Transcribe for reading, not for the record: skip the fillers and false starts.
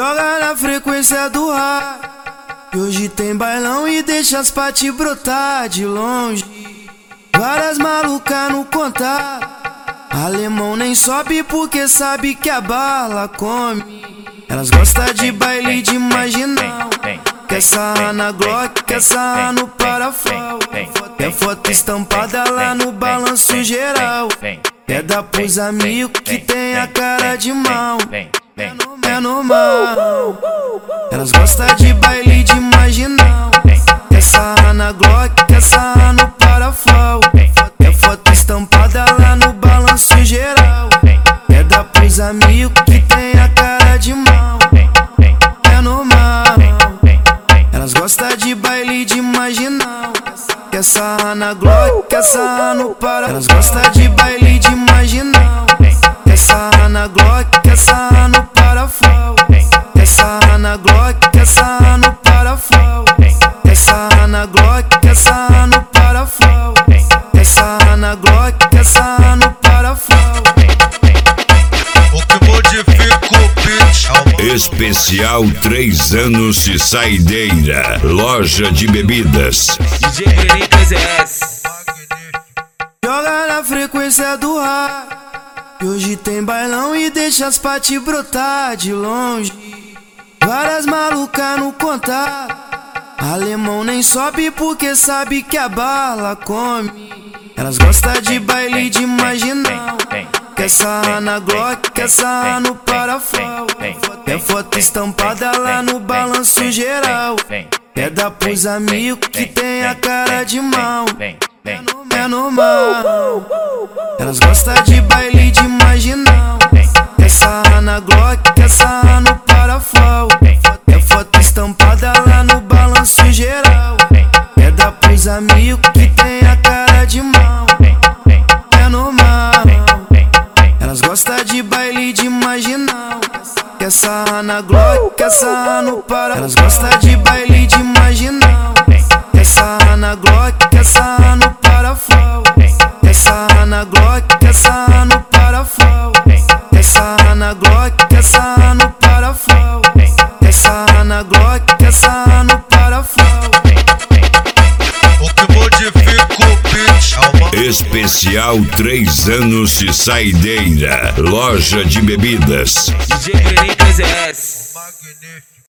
Joga na frequência do ar, que hoje tem bailão e deixa as paty brotar de longe. Várias malucas no contato, alemão nem sobe porque sabe que a bala come. Elas gostam de baile de marginal, quer sarrar na Glock, quer sarrar no parafal. Quer foto estampada lá no balanço geral, quer dar pros amigos que tem a cara de mal. É normal. Elas gostam de baile de marginal, quer sarrar na Glock, quer sarrar no parafal. Quer foto estampada lá no balanço geral, quer dar pros amigos que tem a cara de mal. É normal. Elas gostam de baile de marginal, quer sarrar na Glock, quer sarrar no parafal. Elas gostam de baile de marginal, quer sarrar na Glock, quer sarrar no parafal. Quer sarrar na Glock, quer sarrar no parafal. Quer sarrar na Glock, quer sarrar no parafal. Quer sarrar na Glock, quer sarrar no parafal. O que modifica o beat. Especial 3 anos de saideira, loja de bebidas. DJ Grenicas S. Joga na frequência do ar, que hoje tem bailão e deixa as paty brotar de longe. Várias malucas no contato, alemão nem sobe porque sabe que a bala come. Elas gostam de baile de marginal, quer sarrar na Glock, quer sarrar no parafal. Quer foto estampada lá no balanço geral, quer dar pros amigos que tem a cara de mal. É normal. Elas gostam de baile de marginal, quer sarrar na Glock, quer sarrar no parafal. Quer foto estampada lá no balanço geral, quer dar pros amigos que tem a cara de mal. É normal. Elas gostam de baile de marginal, quer sarrar na Glock, quer sarrar no parafal. Elas gostam de baile de marginal, quer sarrar na Glock, quer sarrar no parafal. Quer sarrar na Glock, quer sarrar no parafal. Quer sarrar na Glock, quer sarrar no parafal. Quer sarrar na Glock, quer sarrar no parafal. O que modifica o beat. Especial 3 anos de saideira, loja de bebidas. DJ Grenicas S.